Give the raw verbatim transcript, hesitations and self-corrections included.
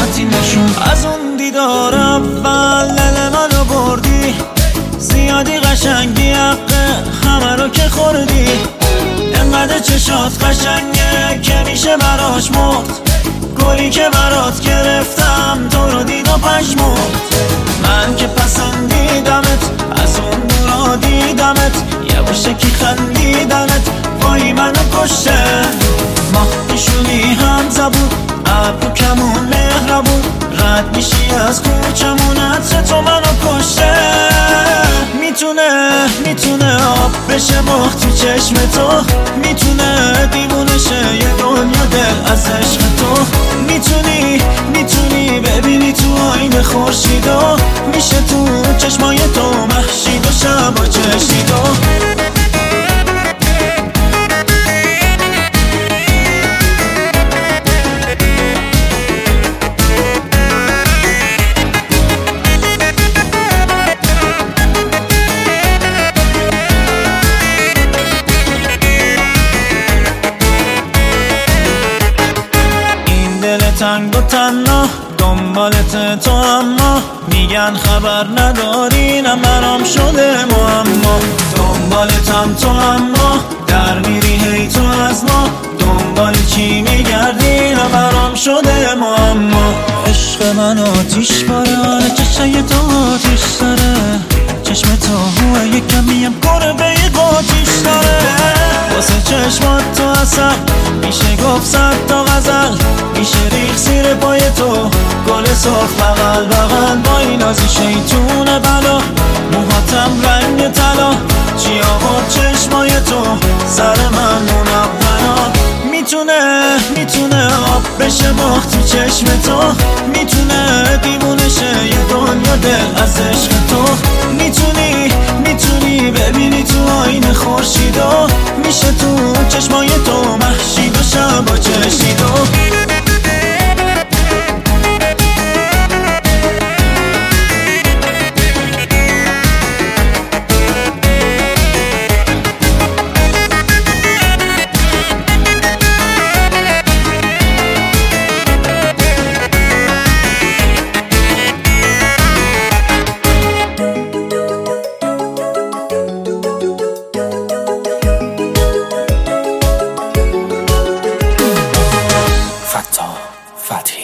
راحتی نشون. از اون دیدار اول دل منو بردی، زیادی قشنگی حقه همه رو که خوردی. انقدر چشات قشنگه که میشه براش مرد، گلی که برات گرفتم تو رو دید و پشمرد. من که پسندیدمت از اون دورا دیدمت، یه بوشکی خندیدمت وای منو کشته. ما میشونی هم زبون ابرو کمون مهربون، رد میشی از کوچمون عطر تو منو کشته. میتونه میتونه آب بشه مخ تو چشم تو، میتونه دیوونه شه یه دنیا دل از عشق تو. میتونی میتونی ببینی تو آینه خورشیدو، میشه تو چشمای تو مهشید و شب و چشیدو. تنگ و تنها دنبالت تو، اما میگن خبر نداری نه برام شده معما. دنبالتم تو اما در میری هی تو از ما، دنبال چی میگردی نه برام شده معما. عشق من آتیش باره چشای تو آتیش داره، چشم تو هوه یکمیم گربه قاتیش داره. واسه چشمات تو اصل میشه گفت صد تا غزل، میشه ریخ زیر پای تو گل سرخ بغل بغل. با این نازی شیطون بلا موهاتم رنگ طلا، چی آورد چشمای تو سر من منونا. میتونه میتونه آب بشه مخ تو چشم تو، میتونه دیوونه شه یه دنیا دل از عشق تو. میتونی میتونی ببینی تو آینه خورشیدو، میشه تو چشمای تو مهشید و شب و چشیدو. Fatih